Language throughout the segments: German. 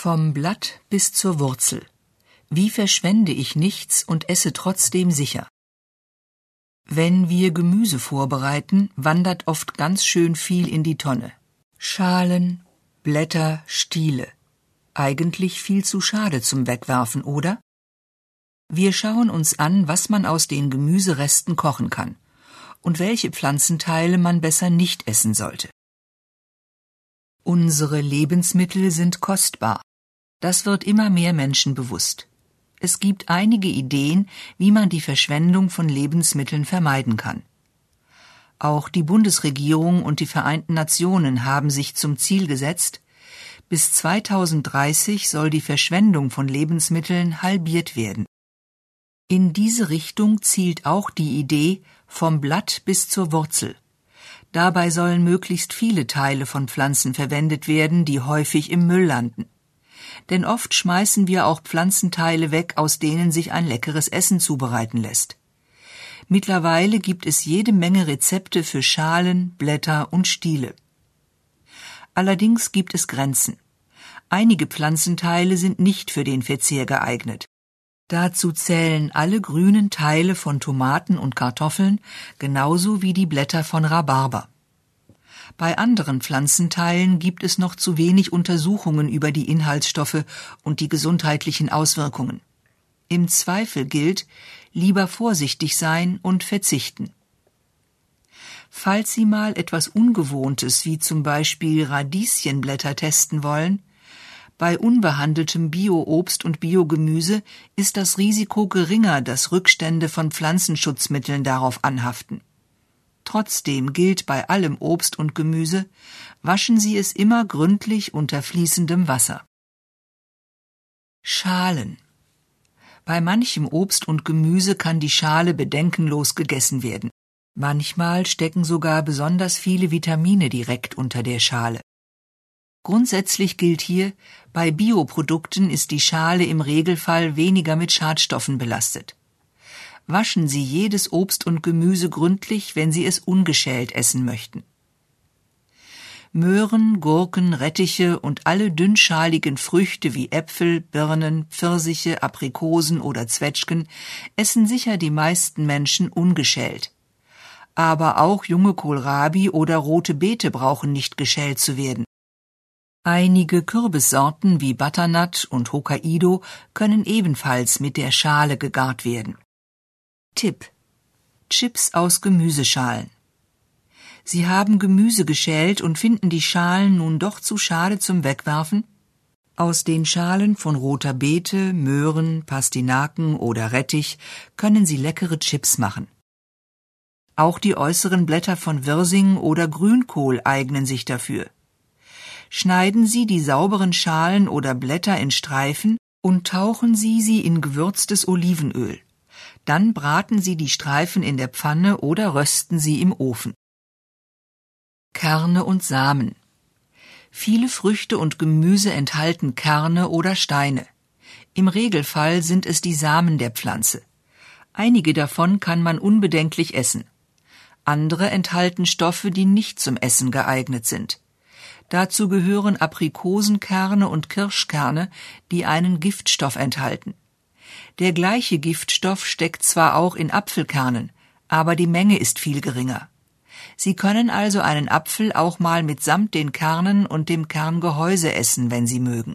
Vom Blatt bis zur Wurzel. Wie verschwende ich nichts und esse trotzdem sicher? Wenn wir Gemüse vorbereiten, wandert oft ganz schön viel in die Tonne. Schalen, Blätter, Stiele. Eigentlich viel zu schade zum Wegwerfen, oder? Wir schauen uns an, was man aus den Gemüseresten kochen kann und welche Pflanzenteile man besser nicht essen sollte. Unsere Lebensmittel sind kostbar. Das wird immer mehr Menschen bewusst. Es gibt einige Ideen, wie man die Verschwendung von Lebensmitteln vermeiden kann. Auch die Bundesregierung und die Vereinten Nationen haben sich zum Ziel gesetzt, bis 2030 soll die Verschwendung von Lebensmitteln halbiert werden. In diese Richtung zielt auch die Idee vom Blatt bis zur Wurzel. Dabei sollen möglichst viele Teile von Pflanzen verwendet werden, die häufig im Müll landen. Denn oft schmeißen wir auch Pflanzenteile weg, aus denen sich ein leckeres Essen zubereiten lässt. Mittlerweile gibt es jede Menge Rezepte für Schalen, Blätter und Stiele. Allerdings gibt es Grenzen. Einige Pflanzenteile sind nicht für den Verzehr geeignet. Dazu zählen alle grünen Teile von Tomaten und Kartoffeln, genauso wie die Blätter von Rhabarber. Bei anderen Pflanzenteilen gibt es noch zu wenig Untersuchungen über die Inhaltsstoffe und die gesundheitlichen Auswirkungen. Im Zweifel gilt, lieber vorsichtig sein und verzichten. Falls Sie mal etwas Ungewohntes wie zum Beispiel Radieschenblätter testen wollen, bei unbehandeltem Bio-Obst und Biogemüse ist das Risiko geringer, dass Rückstände von Pflanzenschutzmitteln darauf anhaften. Trotzdem gilt bei allem Obst und Gemüse, waschen Sie es immer gründlich unter fließendem Wasser. Schalen. Bei manchem Obst und Gemüse kann die Schale bedenkenlos gegessen werden. Manchmal stecken sogar besonders viele Vitamine direkt unter der Schale. Grundsätzlich gilt hier, bei Bioprodukten ist die Schale im Regelfall weniger mit Schadstoffen belastet. Waschen Sie jedes Obst und Gemüse gründlich, wenn Sie es ungeschält essen möchten. Möhren, Gurken, Rettiche und alle dünnschaligen Früchte wie Äpfel, Birnen, Pfirsiche, Aprikosen oder Zwetschgen essen sicher die meisten Menschen ungeschält. Aber auch junge Kohlrabi oder rote Beete brauchen nicht geschält zu werden. Einige Kürbissorten wie Butternut und Hokkaido können ebenfalls mit der Schale gegart werden. Tipp: Chips aus Gemüseschalen. Sie haben Gemüse geschält und finden die Schalen nun doch zu schade zum Wegwerfen? Aus den Schalen von roter Beete, Möhren, Pastinaken oder Rettich können Sie leckere Chips machen. Auch die äußeren Blätter von Wirsing oder Grünkohl eignen sich dafür. Schneiden Sie die sauberen Schalen oder Blätter in Streifen und tauchen Sie sie in gewürztes Olivenöl. Dann braten Sie die Streifen in der Pfanne oder rösten sie im Ofen. Kerne und Samen. Viele Früchte und Gemüse enthalten Kerne oder Steine. Im Regelfall sind es die Samen der Pflanze. Einige davon kann man unbedenklich essen. Andere enthalten Stoffe, die nicht zum Essen geeignet sind. Dazu gehören Aprikosenkerne und Kirschkerne, die einen Giftstoff enthalten. Der gleiche Giftstoff steckt zwar auch in Apfelkernen, aber die Menge ist viel geringer. Sie können also einen Apfel auch mal mitsamt den Kernen und dem Kerngehäuse essen, wenn Sie mögen.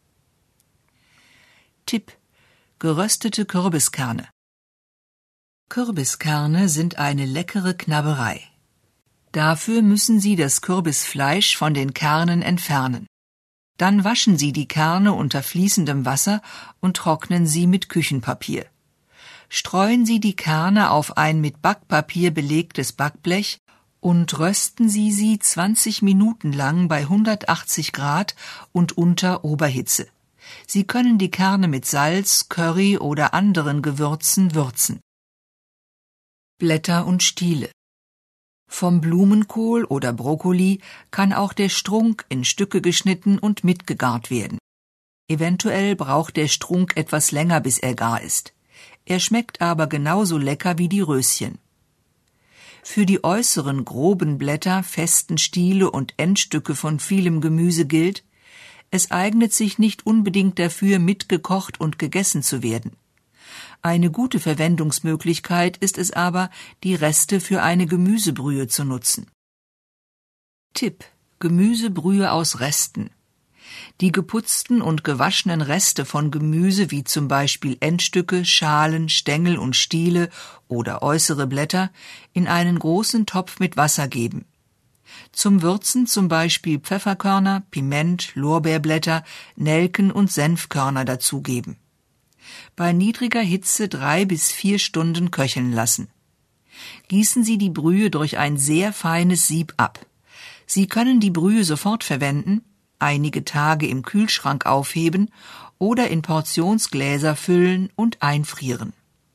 Tipp: Geröstete Kürbiskerne. Kürbiskerne sind eine leckere Knabberei. Dafür müssen Sie das Kürbisfleisch von den Kernen entfernen. Dann waschen Sie die Kerne unter fließendem Wasser und trocknen sie mit Küchenpapier. Streuen Sie die Kerne auf ein mit Backpapier belegtes Backblech und rösten Sie sie 20 Minuten lang bei 180 Grad und unter Oberhitze. Sie können die Kerne mit Salz, Curry oder anderen Gewürzen würzen. Blätter und Stiele. Vom Blumenkohl oder Brokkoli kann auch der Strunk in Stücke geschnitten und mitgegart werden. Eventuell braucht der Strunk etwas länger, bis er gar ist. Er schmeckt aber genauso lecker wie die Röschen. Für die äußeren groben Blätter, festen Stiele und Endstücke von vielem Gemüse gilt: Es eignet sich nicht unbedingt dafür, mitgekocht und gegessen zu werden. Eine gute Verwendungsmöglichkeit ist es aber, die Reste für eine Gemüsebrühe zu nutzen. Tipp: Gemüsebrühe aus Resten. Die geputzten und gewaschenen Reste von Gemüse wie zum Beispiel Endstücke, Schalen, Stängel und Stiele oder äußere Blätter in einen großen Topf mit Wasser geben. Zum Würzen zum Beispiel Pfefferkörner, Piment, Lorbeerblätter, Nelken und Senfkörner dazugeben. Bei niedriger Hitze 3 bis 4 Stunden köcheln lassen. Gießen Sie die Brühe durch ein sehr feines Sieb ab. Sie können die Brühe sofort verwenden, einige Tage im Kühlschrank aufheben oder in Portionsgläser füllen und einfrieren.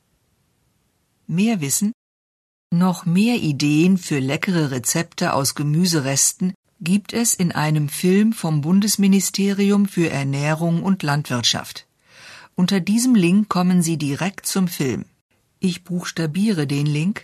Mehr Wissen? Noch mehr Ideen für leckere Rezepte aus Gemüseresten gibt es in einem Film vom Bundesministerium für Ernährung und Landwirtschaft. Unter diesem Link kommen Sie direkt zum Film. Ich buchstabiere den Link: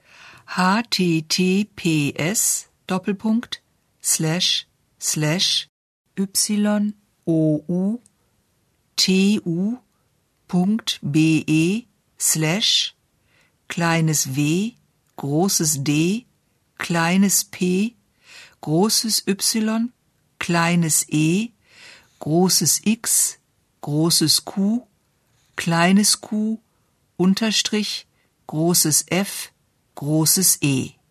https://youtu.be/kleines w, großes D, kleines p, großes Y, kleines e, großes X, großes Q, kleines q, Unterstrich, großes F, großes E.